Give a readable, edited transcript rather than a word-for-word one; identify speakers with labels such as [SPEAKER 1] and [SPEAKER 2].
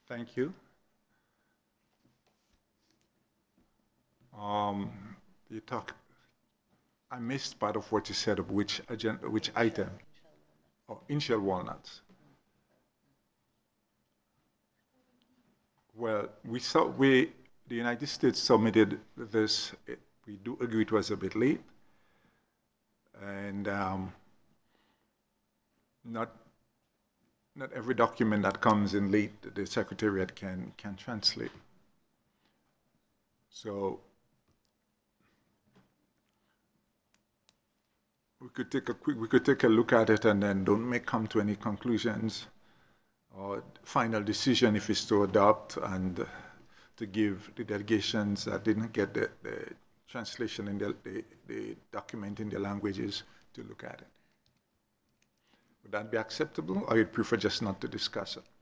[SPEAKER 1] Thank you. Um, you talk. I missed part of what you said of which agenda, which item. Oh, in-shell walnuts. Well, the United States submitted this. We do agree it was a bit late, and not not every document that comes in late the Secretariat can translate. So we could take a look at it and then don't make come to any conclusions or final decision if it's to adopt and to give the delegations that didn't get the translation in the document in their languages to look at it. Would that be acceptable, or you'd prefer just not to discuss it?